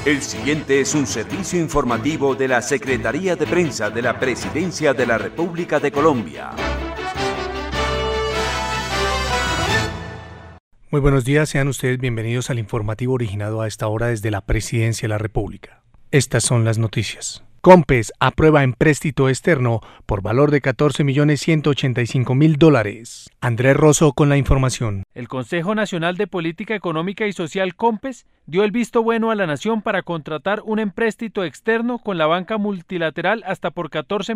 El siguiente es un servicio informativo de la Secretaría de Prensa de la Presidencia de la República de Colombia. Muy buenos días, sean ustedes bienvenidos al informativo originado a esta hora desde la Presidencia de la República. Estas son las noticias. COMPES aprueba empréstito externo por valor de $14.185.000. Andrés Rosso con la información. El Consejo Nacional de Política Económica y Social COMPES dio el visto bueno a la Nación para contratar un empréstito externo con la banca multilateral hasta por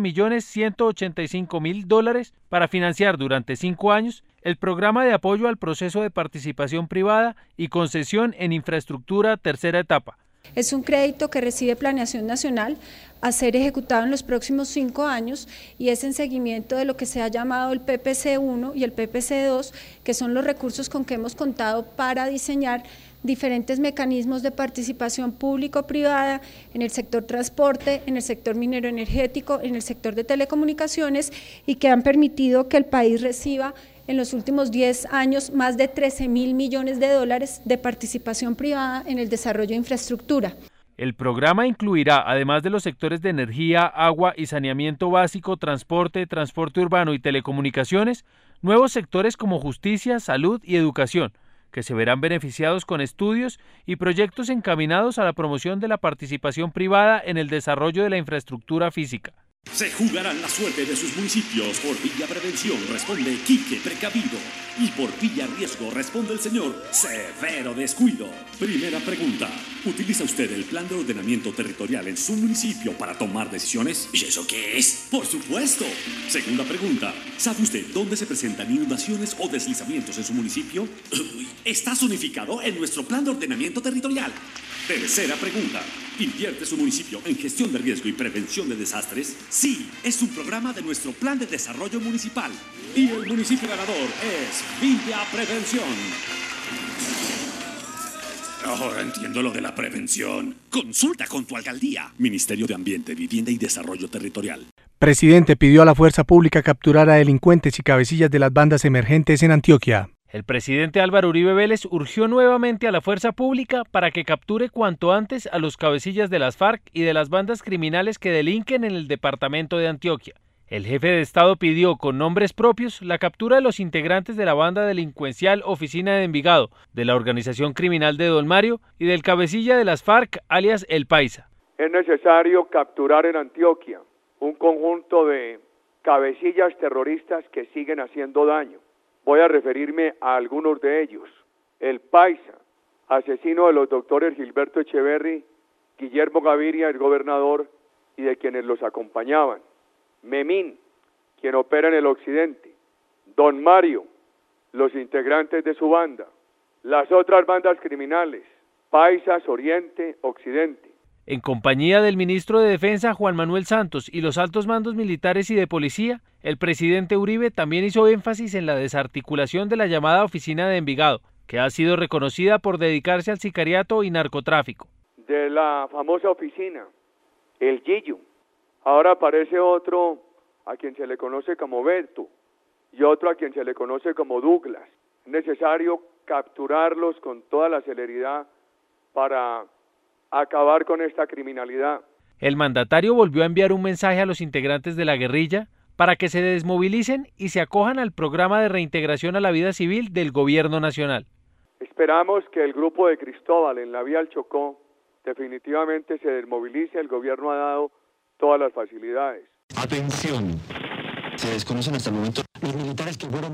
$14.185.000 para financiar durante 5 años el programa de apoyo al proceso de participación privada y concesión en infraestructura tercera etapa. Es un crédito que recibe Planeación Nacional a ser ejecutado en los próximos 5 años y es en seguimiento de lo que se ha llamado el PPC-1 y el PPC-2, que son los recursos con que hemos contado para diseñar diferentes mecanismos de participación público-privada en el sector transporte, en el sector minero energético, en el sector de telecomunicaciones y que han permitido que el país reciba en los últimos 10 años más de $13.000 millones de participación privada en el desarrollo de infraestructura. El programa incluirá, además de los sectores de energía, agua y saneamiento básico, transporte urbano y telecomunicaciones, nuevos sectores como justicia, salud y educación, que se verán beneficiados con estudios y proyectos encaminados a la promoción de la participación privada en el desarrollo de la infraestructura física. Se jugarán la suerte de sus municipios. Por Villa Prevención responde Quique Precavido. Y por Villa Riesgo responde el señor Severo Descuido. Primera pregunta. ¿Utiliza usted el plan de ordenamiento territorial en su municipio para tomar decisiones? ¿Y eso qué es? ¡Por supuesto! Segunda pregunta. ¿Sabe usted dónde se presentan inundaciones o deslizamientos en su municipio? Está zonificado en nuestro plan de ordenamiento territorial. Tercera pregunta. ¿Invierte su municipio en gestión de riesgo y prevención de desastres? Sí, es un programa de nuestro plan de desarrollo municipal. Y el municipio ganador es Villa Prevención. Ahora entiendo lo de la prevención. Consulta con tu alcaldía. Ministerio de Ambiente, Vivienda y Desarrollo Territorial. Presidente pidió a la fuerza pública capturar a delincuentes y cabecillas de las bandas emergentes en Antioquia. El presidente Álvaro Uribe Vélez urgió nuevamente a la fuerza pública para que capture cuanto antes a los cabecillas de las FARC y de las bandas criminales que delinquen en el departamento de Antioquia. El jefe de Estado pidió con nombres propios la captura de los integrantes de la banda delincuencial Oficina de Envigado, de la organización criminal de Don Mario y del cabecilla de las FARC, alias El Paisa. Es necesario capturar en Antioquia un conjunto de cabecillas terroristas que siguen haciendo daño. Voy a referirme a algunos de ellos. El Paisa, asesino de los doctores Gilberto Echeverry, Guillermo Gaviria, el gobernador, y de quienes los acompañaban. Memín, quien opera en el occidente. Don Mario, los integrantes de su banda. Las otras bandas criminales, Paisas, Oriente, Occidente. En compañía del ministro de Defensa, Juan Manuel Santos, y los altos mandos militares y de policía, el presidente Uribe también hizo énfasis en la desarticulación de la llamada Oficina de Envigado, que ha sido reconocida por dedicarse al sicariato y narcotráfico. De la famosa oficina, el Gillo. Ahora aparece otro a quien se le conoce como Beto y otro a quien se le conoce como Douglas. Es necesario capturarlos con toda la celeridad para acabar con esta criminalidad. El mandatario volvió a enviar un mensaje a los integrantes de la guerrilla para que se desmovilicen y se acojan al programa de reintegración a la vida civil del gobierno nacional. Esperamos que el grupo de Cristóbal en la vía al Chocó definitivamente se desmovilice. El gobierno ha dado todas las facilidades. Atención, se desconocen hasta el momento los militares que fueron...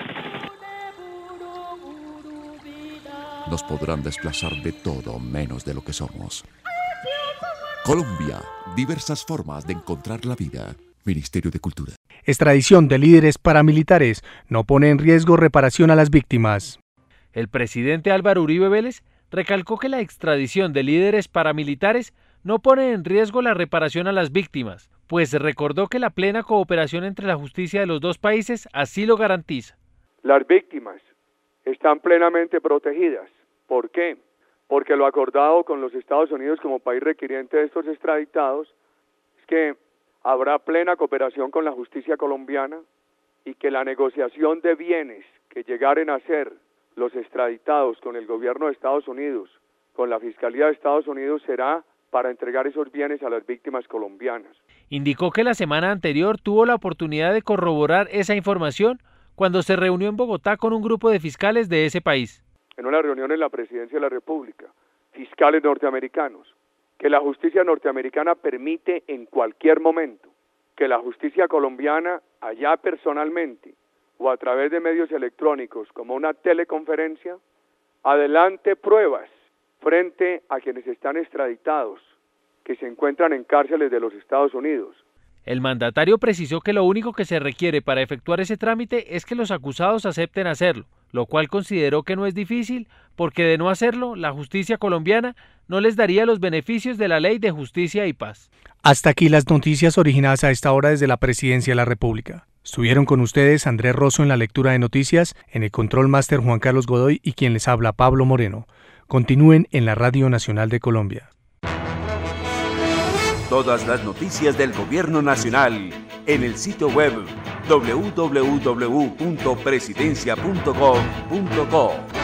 Nos podrán desplazar de todo menos de lo que somos. Colombia, diversas formas de encontrar la vida. Ministerio de Cultura. Extradición de líderes paramilitares no pone en riesgo reparación a las víctimas. El presidente Álvaro Uribe Vélez recalcó que la extradición de líderes paramilitares no pone en riesgo la reparación a las víctimas, pues recordó que la plena cooperación entre la justicia de los dos países así lo garantiza. Las víctimas están plenamente protegidas. ¿Por qué? Porque lo acordado con los Estados Unidos como país requiriente de estos extraditados es que habrá plena cooperación con la justicia colombiana y que la negociación de bienes que llegaren a ser los extraditados con el gobierno de Estados Unidos con la Fiscalía de Estados Unidos será para entregar esos bienes a las víctimas colombianas. Indicó que la semana anterior tuvo la oportunidad de corroborar esa información cuando se reunió en Bogotá con un grupo de fiscales de ese país. En una reunión en la Presidencia de la República, fiscales norteamericanos, que la justicia norteamericana permite en cualquier momento que la justicia colombiana, allá personalmente o a través de medios electrónicos como una teleconferencia, adelante pruebas frente a quienes están extraditados, que se encuentran en cárceles de los Estados Unidos. El mandatario precisó que lo único que se requiere para efectuar ese trámite es que los acusados acepten hacerlo, lo cual consideró que no es difícil porque de no hacerlo, la justicia colombiana no les daría los beneficios de la Ley de Justicia y Paz. Hasta aquí las noticias originadas a esta hora desde la Presidencia de la República. Estuvieron con ustedes Andrés Rosso en la lectura de noticias, en el Control Máster Juan Carlos Godoy y quien les habla Pablo Moreno. Continúen en la Radio Nacional de Colombia. Todas las noticias del Gobierno Nacional en el sitio web www.presidencia.gov.co.